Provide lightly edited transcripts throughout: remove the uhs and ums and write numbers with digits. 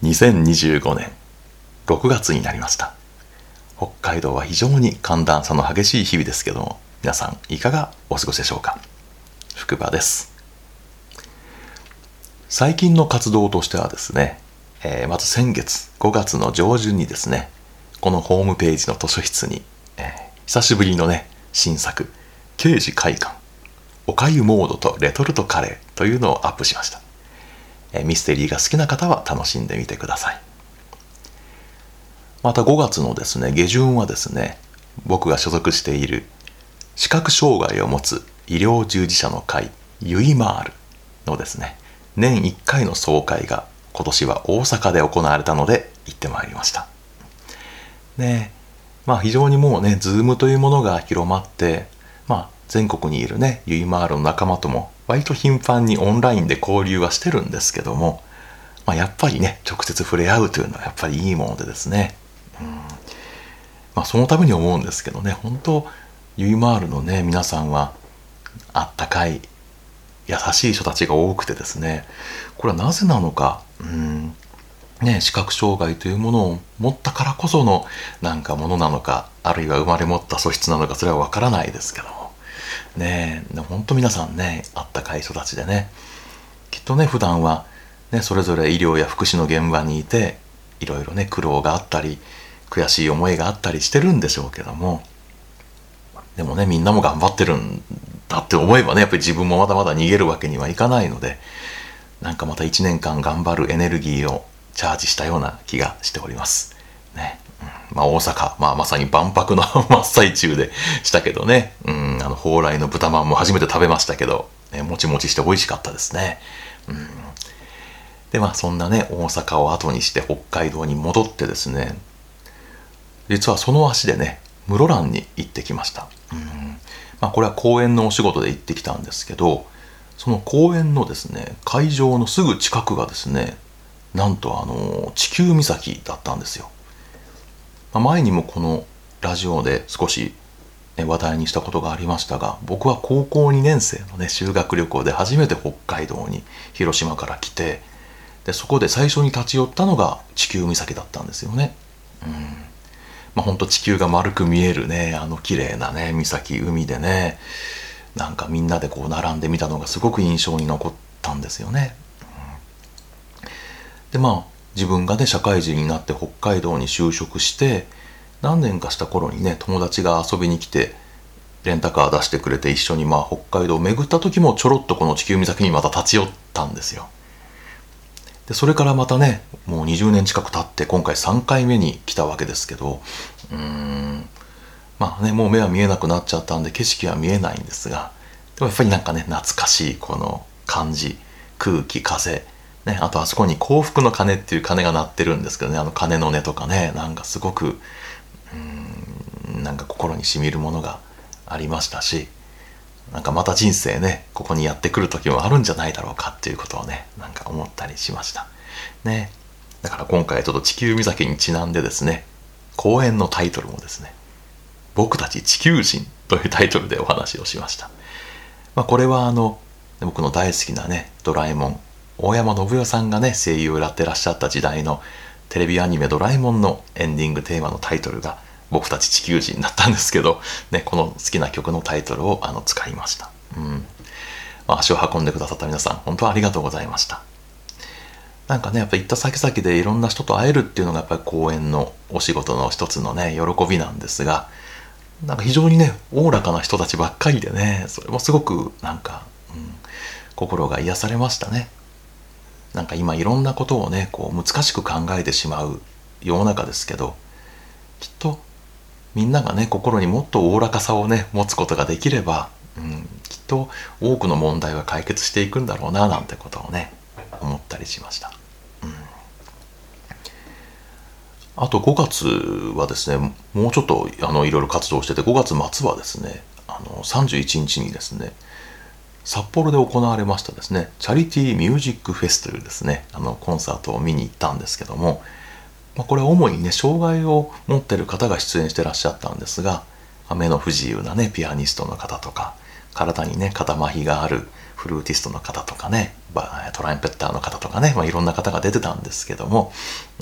2025年6月になりました。北海道は非常に寒暖差の激しい日々ですけども、皆さんいかがお過ごしでしょうか。福場です。最近の活動としてはですね、まず先月5月の上旬にですね、このホームページの図書室に、久しぶりのね新作刑事会館おかゆモードとレトルトカレーというのをアップしました。ミステリーが好きな方は楽しんでみてください。また5月のですね下旬はですね、僕が所属している視覚障害を持つ医療従事者の会ゆいまーるのですね年1回の総会が今年は大阪で行われたので行ってまいりました。非常にもうねズームというものが広まって、全国にいるねゆいまーるの仲間とも割と頻繁にオンラインで交流はしてるんですけども、やっぱりね直接触れ合うというのはやっぱりいいものでですね、そのために思うんですけどね、本当ゆいまーるのね皆さんはあったかい優しい人たちが多くてですね、これはなぜなのか、視覚障害というものを持ったからこそのなんかものなのか、あるいは生まれ持った素質なのか、それはわからないですけどもね、本当皆さんねあったかい人たちでね、きっとね普段はねそれぞれ医療や福祉の現場にいていろいろね苦労があったり悔しい思いがあったりしてるんでしょうけども、でもねみんなも頑張ってるんだって思えばね、やっぱり自分もまだまだ逃げるわけにはいかないので、なんかまた1年間頑張るエネルギーをチャージしたような気がしておりますね。大阪、まさに万博の真っ最中でしたけどね、蓬莱の豚まんも初めて食べましたけど、もちもちして美味しかったですね。でそんなね大阪を後にして北海道に戻ってですね、実はその足でね室蘭に行ってきました。これは公園のお仕事で行ってきたんですけど、その公園のですね会場のすぐ近くがですね、なんと地球岬だったんですよ。前にもこのラジオで少し話題にしたことがありましたが、僕は高校2年生のね修学旅行で初めて北海道に広島から来て、でそこで最初に立ち寄ったのが地球岬だったんですよね。ほんと地球が丸く見えるね綺麗なね岬、海でね、なんかみんなでこう並んでみたのがすごく印象に残ったんですよね。で自分がね社会人になって北海道に就職して何年かした頃にね友達が遊びに来てレンタカー出してくれて一緒に北海道を巡った時もちょろっとこの地球岬にまた立ち寄ったんですよ。でそれからまたねもう20年近く経って今回3回目に来たわけですけど、もう目は見えなくなっちゃったんで景色は見えないんですが、でもやっぱりなんかね懐かしいこの感じ、空気、風ね、あとあそこに幸福の鐘っていう鐘が鳴ってるんですけどね、鐘の音とかね、なんかすごくなんか心にしみるものがありましたし、なんかまた人生ねここにやってくる時もあるんじゃないだろうかっていうことをねなんか思ったりしましたね。だから今回ちょっと地球岬にちなんでですね、講演のタイトルもですね、僕たち地球人というタイトルでお話をしました。これは僕の大好きなねドラえもん、大山信代さんがね声優をやってらっしゃった時代のテレビアニメドラえもんのエンディングテーマのタイトルが僕たち地球人だったんですけど、この好きな曲のタイトルを使いました。足を運んでくださった皆さん本当はありがとうございました。なんかねやっぱ行った先々でいろんな人と会えるっていうのがやっぱり公演のお仕事の一つのね喜びなんですが、なんか非常にねおおらかな人たちばっかりでね、それもすごくなんか、心が癒されましたね。なんか今いろんなことをねこう難しく考えてしまう世の中ですけど、きっとみんながね心にもっとおおらかさをね持つことができれば、きっと多くの問題は解決していくんだろうななんてことをね思ったりしました。あと5月はですねもうちょっといろいろ活動してて、5月末はですね31日にですね札幌で行われましたですねチャリティーミュージックフェスというですねコンサートを見に行ったんですけども、これは主にね障害を持ってる方が出演してらっしゃったんですが、目の不自由なねピアニストの方とか体にね肩麻痺があるフルーティストの方とかねトランペッターの方とかね、いろんな方が出てたんですけども、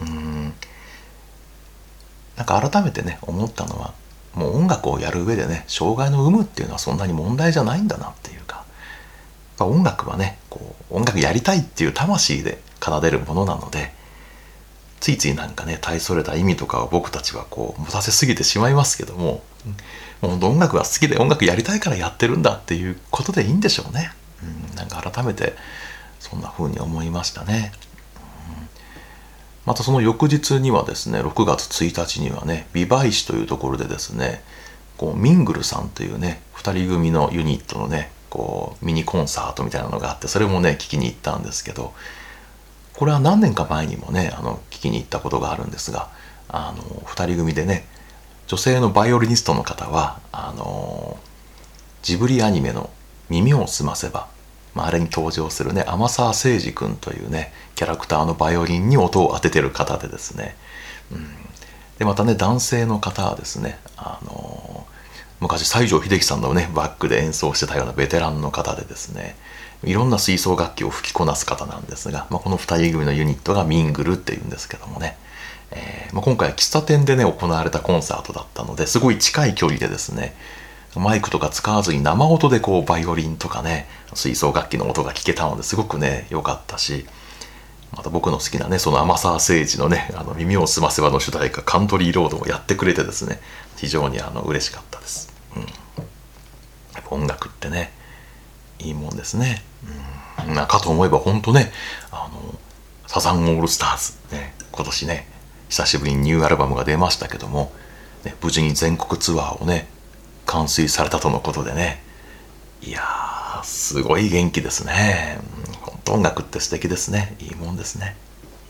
なんか改めてね思ったのは、もう音楽をやる上でね障害の有無っていうのはそんなに問題じゃないんだなっていうか、音楽はね音楽やりたいっていう魂で奏でるものなので、ついついなんかね大それた意味とかを僕たちは持たせすぎてしまいますけども、もう音楽が好きで音楽やりたいからやってるんだっていうことでいいんでしょうね。なんか改めてそんな風に思いましたね。またその翌日にはですね、6月1日にはね、美唄市というところでですね、ミングルさんというね2人組のユニットのねミニコンサートみたいなのがあって、それもね聞きに行ったんですけど、これは何年か前にもね聞きに行ったことがあるんですが、2人組でね、女性のバイオリニストの方はジブリアニメの耳をすませば、あれに登場するね天沢誠司君というねキャラクターのバイオリンに音を当ててる方でですね、でまたね男性の方はですね昔西城秀樹さんのねバックで演奏してたようなベテランの方でですね、いろんな吹奏楽器を吹きこなす方なんですが、この2人組のユニットがミングルっていうんですけどもね、今回は喫茶店でね行われたコンサートだったので、すごい近い距離でですね、マイクとか使わずに生音でバイオリンとかね吹奏楽器の音が聞けたのですごくね良かったし、また僕の好きなねその天沢誠司のね耳をすませばの主題歌カントリーロードもやってくれてですね、非常に嬉しかったです。やっぱ音楽ってねいいもんですね。かと思えば本当ねサザンオールスターズね、今年ね久しぶりにニューアルバムが出ましたけども、ね、無事に全国ツアーをね完遂されたとのことでね、いやーすごい元気ですね。本当音楽って素敵ですね。いいもんですね。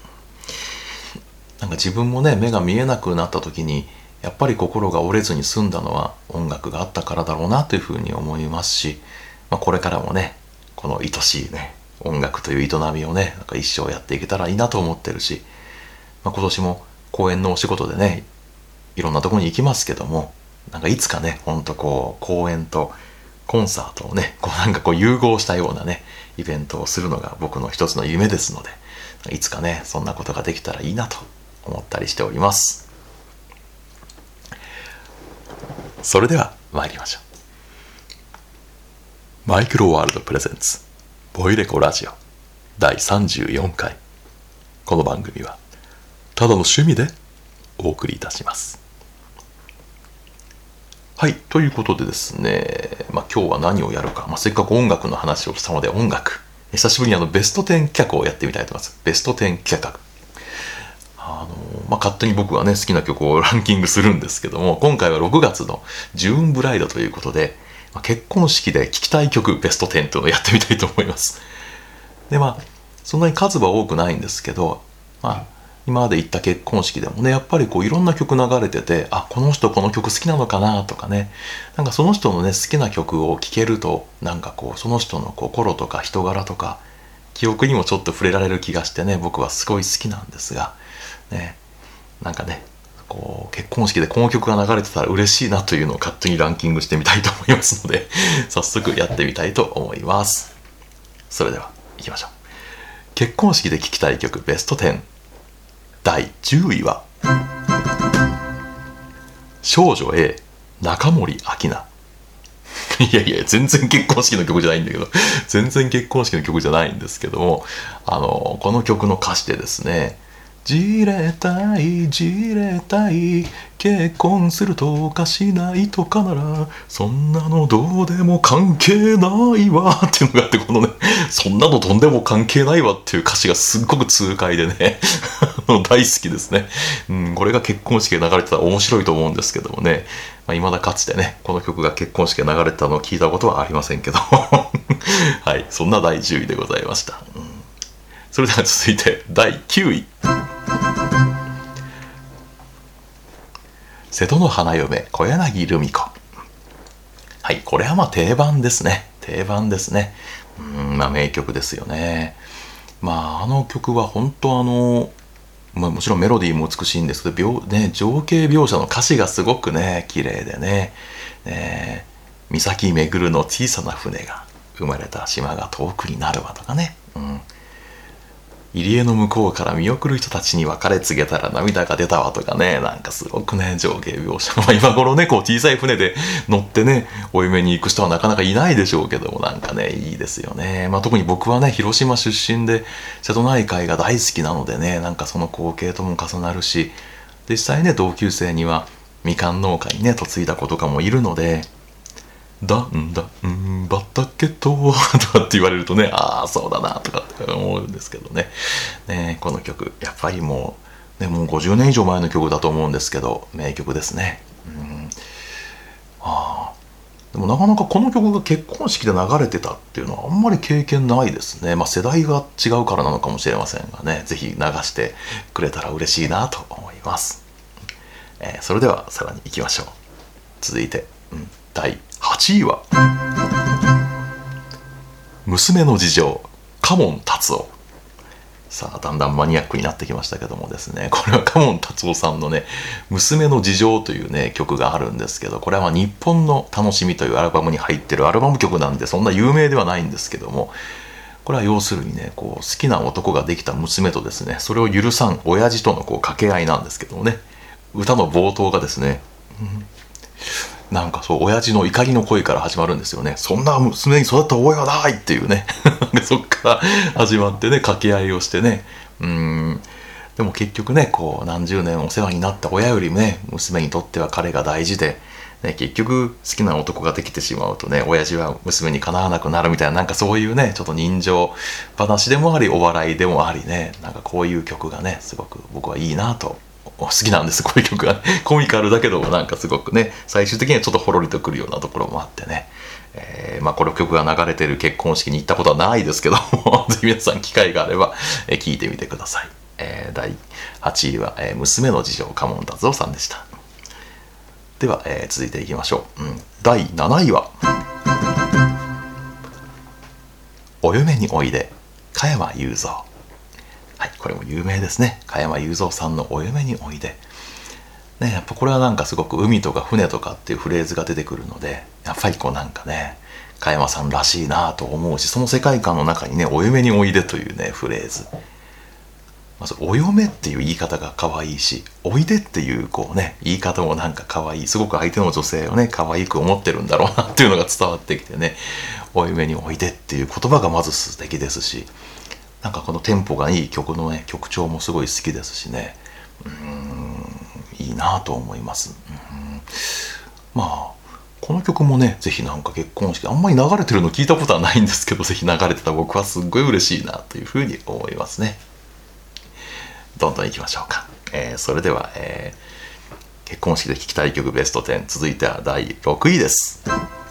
なんか自分もね目が見えなくなった時にやっぱり心が折れずに済んだのは音楽があったからだろうなというふうに思いますし、これからもねこの愛しいね音楽という営みをねなんか一生やっていけたらいいなと思ってるし、今年も公演のお仕事でねいろんなところに行きますけども、なんかいつかねほんと公演とコンサートをねなんか融合したようなねイベントをするのが僕の一つの夢ですので、いつかねそんなことができたらいいなと思ったりしております。それでは参りましょう。マイクロワールドプレゼンツボイレコラジオ第34回。この番組はただの趣味でお送りいたします。はい、ということでですね、今日は何をやるか、せっかく音楽の話をしたので音楽、久しぶりにベスト10企画をやってみたいと思います。ベスト10企画。勝手に僕がね好きな曲をランキングするんですけども、今回は6月のジューンブライドということで、結婚式で聴きたい曲ベスト10というのをやってみたいと思います。でそんなに数は多くないんですけど、今まで行った結婚式でもねやっぱりいろんな曲流れてて、この人この曲好きなのかなとかね、なんかその人のね好きな曲を聴けると、なんかその人の心とか人柄とか記憶にもちょっと触れられる気がしてね、僕はすごい好きなんですがね、なんかね結婚式でこの曲が流れてたら嬉しいなというのを勝手にランキングしてみたいと思いますので早速やってみたいと思います。それでは行きましょう。結婚式で聴きたい曲ベスト10第10位は少女 A 中森明菜。いや全然結婚式の曲じゃないんだけど全然結婚式の曲じゃないんですけども、この曲の歌詞でですね、じれたい結婚するとかしないとかならそんなのどうでも関係ないわっていうのがあって、このねそんなのとんでも関係ないわっていう歌詞がすっごく痛快でね大好きですね。これが結婚式で流れてたら面白いと思うんですけどもね、未だかつてねこの曲が結婚式で流れてたのを聞いたことはありませんけどはい、そんな第10位でございました。それでは続いて第9位、瀬戸の花嫁小柳ルミ子。はい、これは定番ですね。名曲ですよね。あの曲は本当もちろんメロディーも美しいんですけど、情景描写の歌詞がすごくね綺麗でね、 岬巡るの小さな船が、生まれた島が遠くになるわとかね、入り江の向こうから見送る人たちに別れ告げたら涙が出たわとかね、なんかすごくね、情景描写。今頃ね、こう小さい船で乗ってね、お嫁に行く人はなかなかいないでしょうけども、なんかね、いいですよね。特に僕はね、広島出身で、瀬戸内海が大好きなのでね、なんかその光景とも重なるし、実際ね、同級生にはみかん農家にね、嫁いだ子とかもいるので、だんだん畑ととかって言われるとね、ああそうだなとかって思うんですけどね。この曲やっぱりもう50年以上前の曲だと思うんですけど、名曲ですね。でもなかなかこの曲が結婚式で流れてたっていうのはあんまり経験ないですね。世代が違うからなのかもしれませんがね、ぜひ流してくれたら嬉しいなと思います。それではさらに行きましょう。続いて、第8位は娘の事情、嘉門達夫。さあだんだんマニアックになってきましたけどもですね、これは嘉門達夫さんのね、娘の事情というね曲があるんですけど、これは日本の楽しみというアルバムに入ってるアルバム曲なんで、そんな有名ではないんですけども、これは要するにね、こう好きな男ができた娘とですね、それを許さん親父とのこう掛け合いなんですけどもね、歌の冒頭がですね、なんかそう親父の怒りの声から始まるんですよね。そんな娘に育った覚えはないっていうねそっから始まってね、掛け合いをしてね、でも結局ね、こう何十年お世話になった親よりもね、娘にとっては彼が大事で、結局好きな男ができてしまうとね、親父は娘にかなわなくなるみたいな、なんかそういうね、ちょっと人情話でもありお笑いでもありね、なんかこういう曲がね、すごく僕はいいなと好きなんです。こういう曲が、ね、コミカルだけどなんかすごくね、最終的にはちょっとほろりとくるようなところもあってね、この曲が流れてる結婚式に行ったことはないですけどもぜひ皆さん機会があれば聴いてみてください。第8位は、娘の事情、嘉門達夫さんでした。では、続いていきましょう。第7位はお嫁においで、加山雄三。はい、これも有名ですね。加山雄三さんのお嫁においで。ね、やっぱこれはなんかすごく海とか船とかっていうフレーズが出てくるので、やっぱりこうなんかね、加山さんらしいなと思うし、その世界観の中にね、お嫁においでというね、フレーズ。まず、お嫁っていう言い方が可愛いし、おいでっていうこうね、言い方もなんか可愛い。すごく相手の女性をね、可愛く思ってるんだろうなっていうのが伝わってきてね、お嫁においでっていう言葉がまず素敵ですし、なんかこのテンポがいい曲のね、曲調もすごい好きですしね、いいなと思います。この曲もね、ぜひなんか結婚式あんまり流れてるの聞いたことはないんですけど、ぜひ流れてたら僕はすっごい嬉しいなというふうに思いますね。どんどんいきましょうか。それでは、結婚式で聴きたい曲ベスト10、続いては第6位です。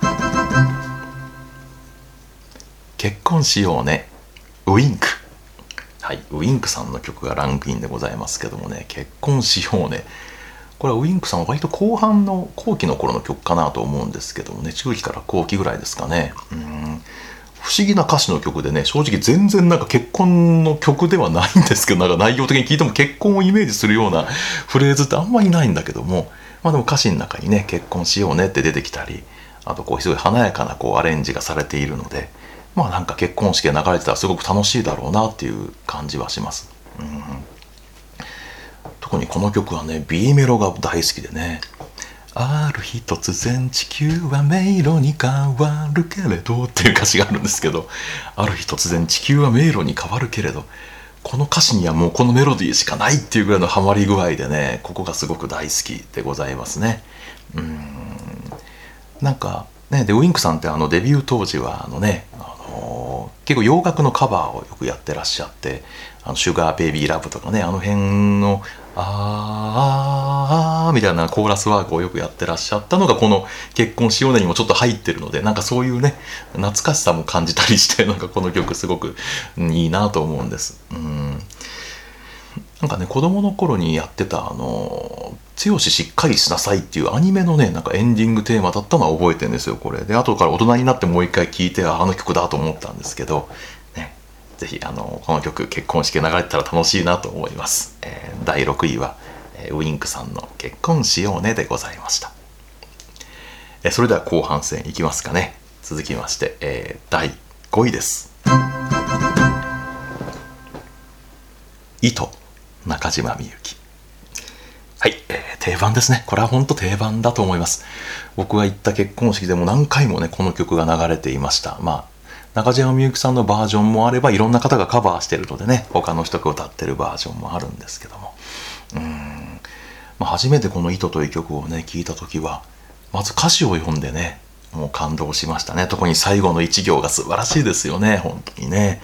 結婚しようね、ウインク。はい、ウインクさんの曲がランクインでございますけどもね、結婚しようね。これはウインクさんは割と後期の頃の曲かなと思うんですけどもね、中期から後期ぐらいですかね。不思議な歌詞の曲でね、正直全然なんか結婚の曲ではないんですけど、なんか内容的に聞いても結婚をイメージするようなフレーズってあんまりないんだけども、でも歌詞の中にね、結婚しようねって出てきたり、あとこうすごい華やかなこうアレンジがされているので、なんか結婚式で流れてたらすごく楽しいだろうなっていう感じはします。特にこの曲はね、 B メロが大好きでね、ある日突然地球は迷路に変わるけれどっていう歌詞があるんですけど、ある日突然地球は迷路に変わるけれど、この歌詞にはもうこのメロディーしかないっていうぐらいのハマり具合でね、ここがすごく大好きでございますね。なんかね、でウインクさんってデビュー当時は結構洋楽のカバーをよくやってらっしゃって、シュガーベイビーラブとかね、あの辺のみたいなコーラスワークをよくやってらっしゃったのが、この結婚しようねにもちょっと入ってるので、なんかそういうね、懐かしさも感じたりして、なんかこの曲すごくいいなと思うんです。なんかね、子供の頃にやってた強しっかりしなさいっていうアニメのね、なんかエンディングテーマだったのは覚えてるんですよ、これで。後から大人になってもう一回聴いて、あの曲だと思ったんですけど、ね、ぜひこの曲結婚式流れてたら楽しいなと思います。第6位はウインクさんの結婚しようねでございました。 それでは後半戦いきますかね。続きまして、第5位です。糸中島みゆき。はい、定番ですね。これは本当定番だと思います。僕が行った結婚式でも何回もねこの曲が流れていました。中島みゆきさんのバージョンもあれば、いろんな方がカバーしてるのでね、他の人が歌ってるバージョンもあるんですけども、初めてこの糸という曲をね聞いた時は、まず歌詞を読んでね、もう感動しましたね。特に最後の一行が素晴らしいですよね、本当にね。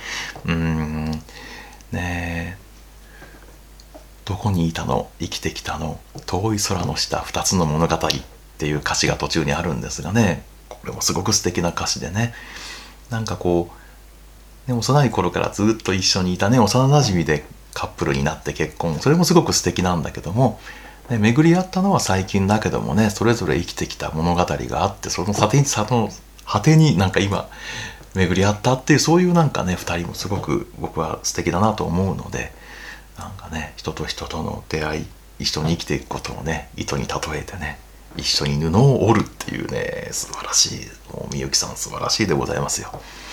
ねえ、どこにいたの、生きてきたの、遠い空の下二つの物語っていう歌詞が途中にあるんですがね、これもすごく素敵な歌詞でね、なんかこう、ね、幼い頃からずっと一緒にいたね、幼なじみでカップルになって結婚、それもすごく素敵なんだけども、ね、巡り合ったのは最近だけどもね、それぞれ生きてきた物語があって、その果てになんか今巡り合ったっていう、そういうなんかね2人もすごく僕は素敵だなと思うので、なんかね、人と人との出会い、一緒に生きていくことをね糸に例えてね、一緒に布を織るっていうね、素晴らしい、もうみゆきさん素晴らしいでございますよ。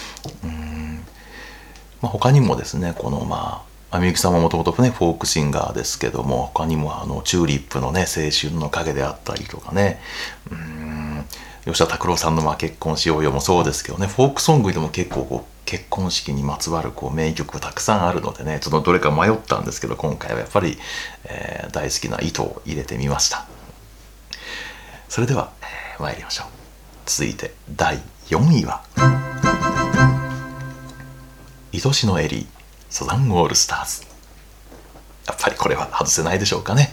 他にもですね、このみゆきさんももともとねフォークシンガーですけども、他にもチューリップのね青春の影であったりとかね、吉田拓郎さんの結婚しようよもそうですけどね、フォークソングでも結構結婚式にまつわる名曲がたくさんあるのでね、ちょっとどれか迷ったんですけど、今回はやっぱり、大好きな糸を入れてみました。それでは、参りましょう。続いて第4位は愛しのエリー、サザンオールスターズ。やっぱりこれは外せないでしょうかね。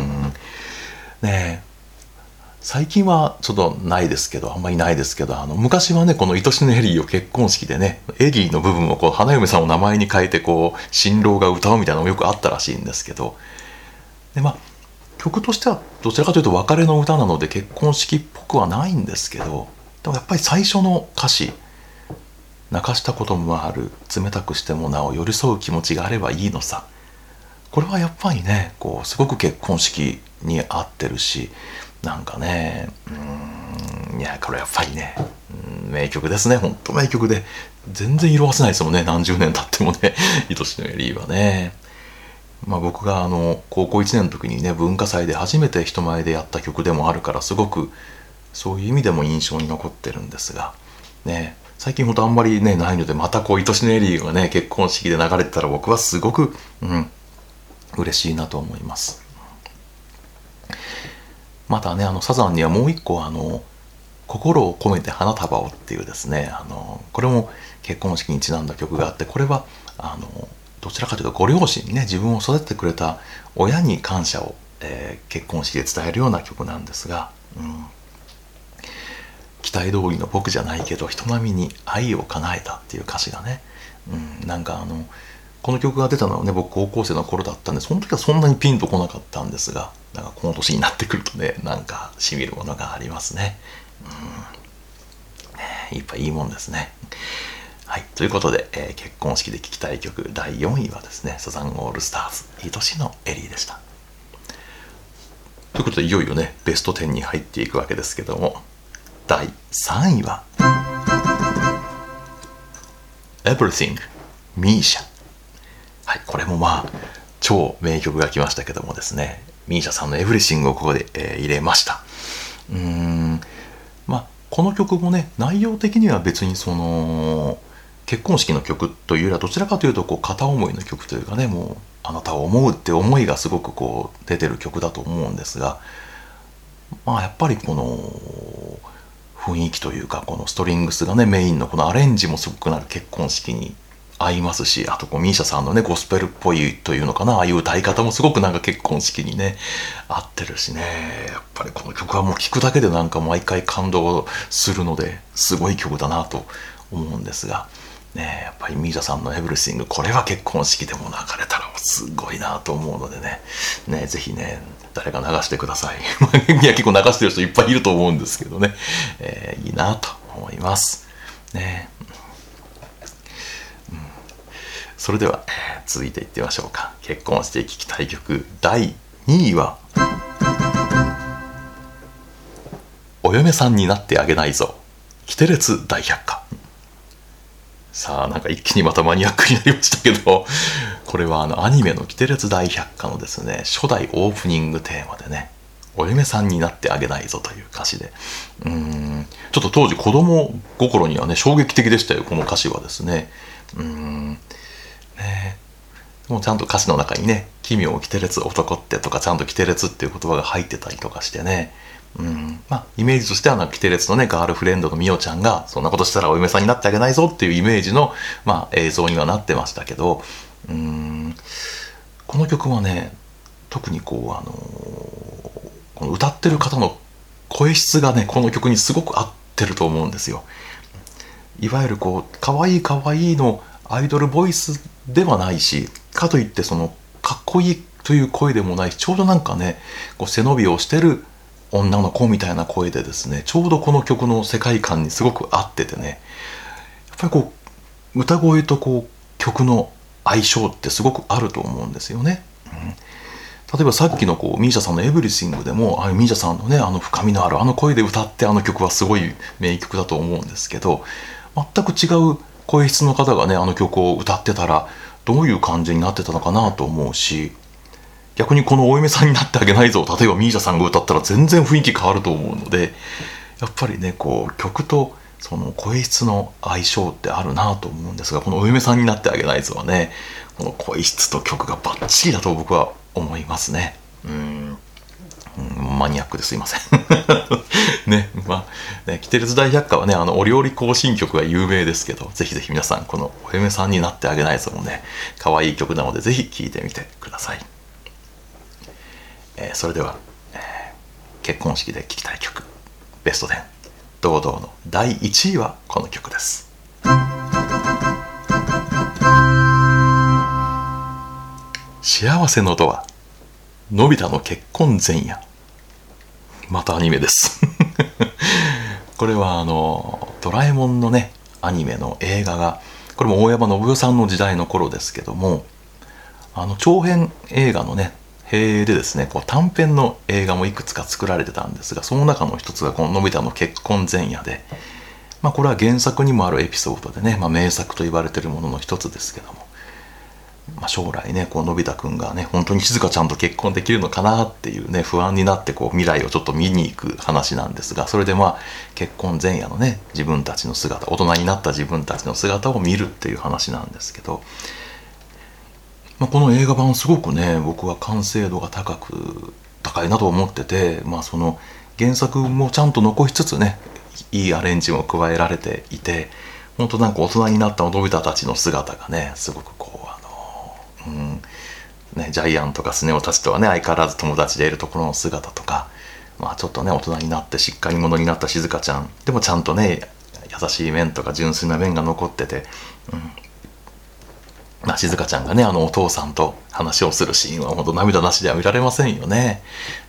ねえ、最近はちょっとないですけど、あんまりないですけど、昔はねこの愛しのエリーを結婚式でね、エリーの部分を花嫁さんを名前に変えて新郎が歌うみたいなのもよくあったらしいんですけど、で曲としてはどちらかというと別れの歌なので結婚式っぽくはないんですけど、でもやっぱり最初の歌詞、泣かしたこともある、冷たくしてもなお寄り添う気持ちがあればいいのさ、これはやっぱりねすごく結婚式に合ってるし、なんかね、いやこれやっぱりね、名曲ですね。本当名曲で、全然色褪せないですもんね、何十年経ってもね愛しのエリーはね。僕が高校1年の時にね文化祭で初めて人前でやった曲でもあるから、すごくそういう意味でも印象に残ってるんですがね、最近ほんとあんまりねないので、また愛しのエリーがね結婚式で流れてたら僕はすごく嬉しいなと思います。またねサザンにはもう一個心を込めて花束をっていうですね、これも結婚式にちなんだ曲があって、これはどちらかというとご両親にね、自分を育ててくれた親に感謝を、結婚式で伝えるような曲なんですが、期待通りの僕じゃないけど人並みに愛を叶えたっていう歌詞がね、なんかこの曲が出たのはね僕高校生の頃だったんで、その時はそんなにピンとこなかったんですが、なんかこの年になってくるとね、なんかしみるものがありますね。いっぱいいいもんですね。はい、ということで、結婚式で聴きたい曲第4位はですね、サザンオールスターズ、愛しのエリーでした。ということでいよいよねベスト10に入っていくわけですけども、第3位は Everything ミーシャ。はい、これも超名曲が来ましたけどもですね、ミーシャさんの Everything をここで、入れました。この曲もね内容的には別に結婚式の曲というよりはどちらかというと片思いの曲というかね、もうあなたを思うって思いがすごく出てる曲だと思うんですが、やっぱりこの雰囲気というか、このストリングスがねメインのこのアレンジもすごくなる結婚式に合いますし、あとミーシャさんのねゴスペルっぽいというのかな、ああいう歌い方もすごくなんか結婚式にね合ってるしね、やっぱりこの曲はもう聴くだけでなんか毎回感動するので、すごい曲だなと思うんですがね、やっぱりミーシャさんのエブリシング、これは結婚式でも流れたらすごいなと思うのでね、ぜひね誰か流してくださいいや結構流してる人いっぱいいると思うんですけどね、いいなと思いますね。それでは、続いていってみましょうか。結婚して聴きたい曲第2位はお嫁さんになってあげないぞキテレツ大百科。さあなんか一気にまたマニアックになりましたけど、これはアニメのキテレツ大百科のですね、初代オープニングテーマでね、お嫁さんになってあげないぞという歌詞で、ちょっと当時子供心にはね衝撃的でしたよ、この歌詞はですね。もうちゃんと歌詞の中にね、奇妙キテレツ男ってとかちゃんとキテレツっていう言葉が入ってたりとかしてね、イメージとしてはキテレツのねガールフレンドのミオちゃんがそんなことしたらお嫁さんになってあげないぞっていうイメージの、映像にはなってましたけど、この曲はね特にこの歌ってる方の声質がねこの曲にすごく合ってると思うんですよ。いわゆる可愛い可愛いのアイドルボイスではないし、かといってそのかっこいいという声でもないし、ちょうどなんかね背伸びをしてる女の子みたいな声でですね、ちょうどこの曲の世界観にすごく合っててね、やっぱり歌声と曲の相性ってすごくあると思うんですよね。例えばさっきのミーシャさんの「エブリシング」でもミーシャさんのね深みのある声で歌って曲はすごい名曲だと思うんですけど、全く違う声質の方がね曲を歌ってたらどういう感じになってたのかなと思うし、逆にこのお嫁さんになってあげないぞ、例えばミーシャさんが歌ったら全然雰囲気変わると思うので、やっぱりね曲とその声質の相性ってあるなと思うんですが、このお嫁さんになってあげないぞはね、この声質と曲がバッチリだと僕は思いますね。マニアックですいませんね、キテレツ大百科はねお料理行進曲が有名ですけど、ぜひぜひ皆さんこのお嫁さんになってあげないぞもね可愛い曲なのでぜひ聴いてみてください。それでは、結婚式で聴きたい曲ベスト10堂々の第1位はこの曲です。幸せのドア、のび太の結婚前夜。またアニメですこれはドラえもんのねアニメの映画が、これも大山信代さんの時代の頃ですけども、長編映画のね併でですね短編の映画もいくつか作られてたんですが、その中の一つがこののび太の結婚前夜で、これは原作にもあるエピソードでね、名作と言われているものの一つですけども、将来ねのび太くんがね本当に静香ちゃんと結婚できるのかなっていうね不安になって未来をちょっと見に行く話なんですが、それで結婚前夜のね自分たちの姿、大人になった自分たちの姿を見るっていう話なんですけど、この映画版すごくね僕は完成度が高いなと思ってて、その原作もちゃんと残しつつねいいアレンジも加えられていて、本当なんか大人になったのび太たちの姿がねすごくジャイアンとかスネ夫たちとはね相変わらず友達でいるところの姿とか、ちょっとね大人になってしっかり者になった静香ちゃんでもちゃんとね優しい面とか純粋な面が残ってて、静香ちゃんがねお父さんと話をするシーンは本当涙なしでは見られませんよね。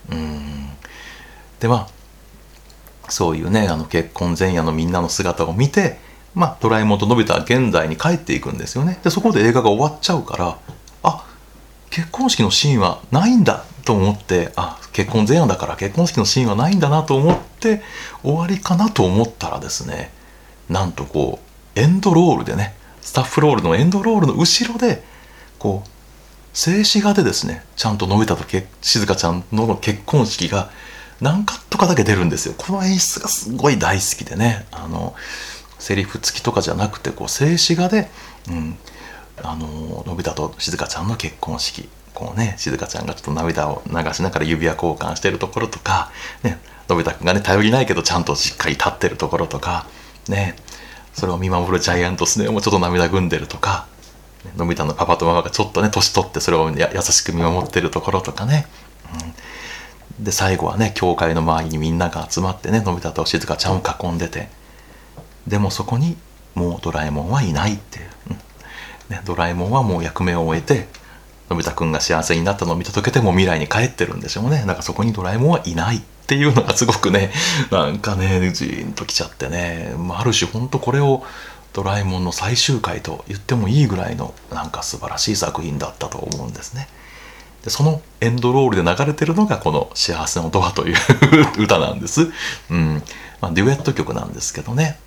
でそういうね結婚前夜のみんなの姿を見て、ドラえもんとのび太は現代に帰っていくんですよね。でそこで映画が終わっちゃうから、結婚式のシーンはないんだと思って、結婚前夜だから結婚式のシーンはないんだなと思って終わりかなと思ったらですね、なんとエンドロールでね、スタッフロールのエンドロールの後ろで静止画でですねちゃんとのび太と静香ちゃんの結婚式が何カットかだけ出るんですよ。この演出がすごい大好きでね、セリフ付きとかじゃなくて静止画で、のび太と静香ちゃんの結婚式、静香ちゃんがちょっと涙を流しながら指輪交換してるところとか、のび太くんがね頼りないけどちゃんとしっかり立ってるところとかね、それを見守るジャイアントスネ夫もちょっと涙ぐんでるとか、のび太のパパとママがちょっとね年取ってそれを優しく見守ってるところとかね、で最後はね教会の周りにみんなが集まってねのび太と静香ちゃんを囲んでて、でもそこにもうドラえもんはいないっていう、ドラえもんはもう役目を終えて、のび太くんが幸せになったのを見届けても未来に帰ってるんでしょうね。だからそこにドラえもんはいないっていうのがすごくねなんかねジーンときちゃってね、ある種ほんとこれをドラえもんの最終回と言ってもいいぐらいのなんか素晴らしい作品だったと思うんですね。 でそのエンドロールで流れてるのがこの「幸せのドア」という歌なんです。デュエット曲なんですけどね。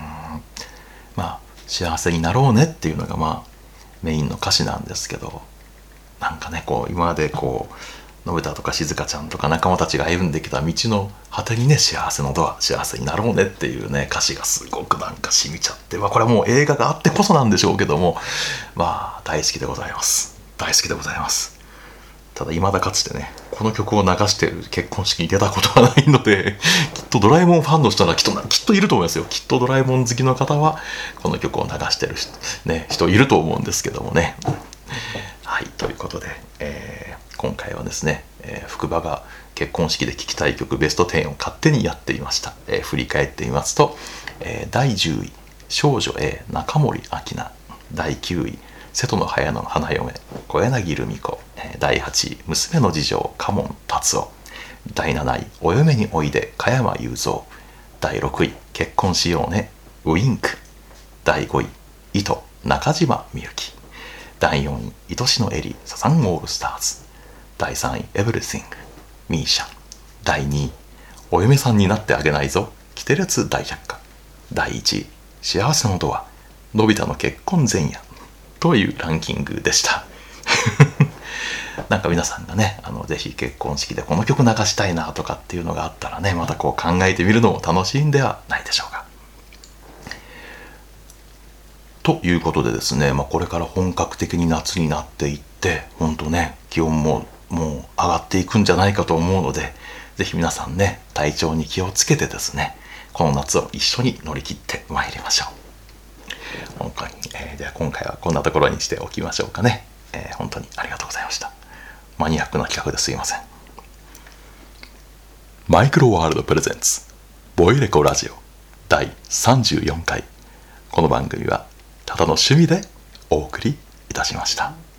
幸せになろうねっていうのがメインの歌詞なんですけど、なんかねこう今までこうのび太とかしずかちゃんとか仲間たちが歩んできた道の果てにね、幸せのドア、幸せになろうねっていうね歌詞がすごくなんか染みちゃって、これはもう映画があってこそなんでしょうけども、大好きでございます。大好きでございます。ただ未だかつてねこの曲を流している結婚式に出たことはないのできっとドラえもんファンの人はきっといると思いますよ。きっとドラえもん好きの方はこの曲を流してる人いると思うんですけどもね。はい、ということで、今回はですね、福場が結婚式で聴きたい曲ベスト10を勝手にやっていました。振り返ってみますと、第10位少女 A 中森明菜、第9位瀬戸の花嫁小柳ルミ子、第8位娘の次女嘉門達夫、第7位お嫁においで加山雄三、第6位結婚しようねウインク、第5位糸中島みゆき、第4位愛しのエリーサザンオールスターズ、第3位エブリシングミーシャ、第2位お嫁さんになってあげないぞキテレツ大百科、第1位幸せのドアのび太の結婚前夜というランキングでしたなんか皆さんがねぜひ結婚式でこの曲流したいなとかっていうのがあったらね、またこう考えてみるのも楽しいんではないでしょうか。ということでですね、これから本格的に夏になっていって本当ね気温ももう上がっていくんじゃないかと思うので、ぜひ皆さんね体調に気をつけてですねこの夏を一緒に乗り切ってまいりましょう。本当に、では今回はこんなところにしておきましょうかね。本当にありがとうございました。マニアックな企画ですいません。マイクロワールドプレゼンツボイレコラジオ第34回。この番組はただの趣味でお送りいたしました。